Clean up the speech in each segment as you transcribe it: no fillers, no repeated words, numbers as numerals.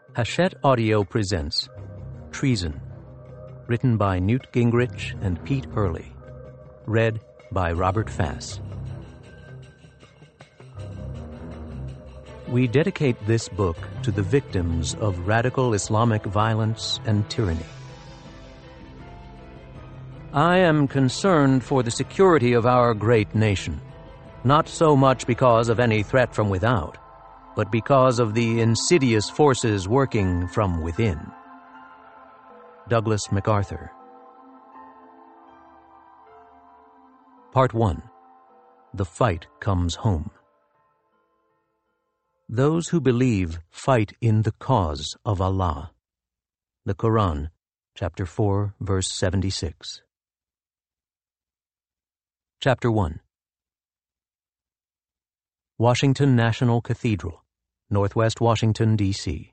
Hachette Audio presents Treason, written by Newt Gingrich and Pete Hurley, read by Robert Fass. We dedicate this book to the victims of radical Islamic violence and tyranny. I am concerned for the security of our great nation, not so much because of any threat from without, but because of the insidious forces working from within. Douglas MacArthur. Part 1. The Fight Comes Home. Those who believe fight in the cause of Allah. The Quran, chapter 4, verse 76. Chapter 1. Washington National Cathedral, Northwest Washington, D.C.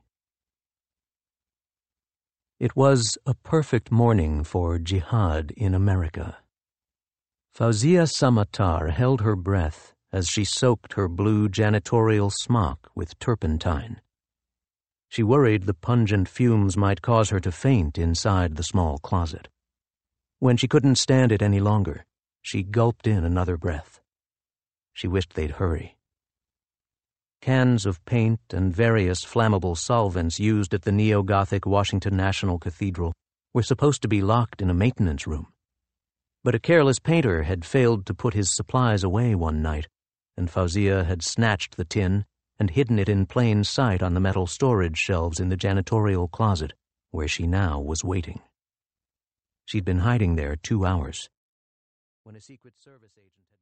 It was a perfect morning for jihad in America. Fawzia Samatar held her breath as she soaked her blue janitorial smock with turpentine. She worried the pungent fumes might cause her to faint inside the small closet. When she couldn't stand it any longer, she gulped in another breath. She wished they'd hurry. Cans of paint and various flammable solvents used at the neo-Gothic Washington National Cathedral were supposed to be locked in a maintenance room. But a careless painter had failed to put his supplies away one night, and Fawzia had snatched the tin and hidden it in plain sight on the metal storage shelves in the janitorial closet, where she now was waiting. She'd been hiding there 2 hours. When a Secret Service agent had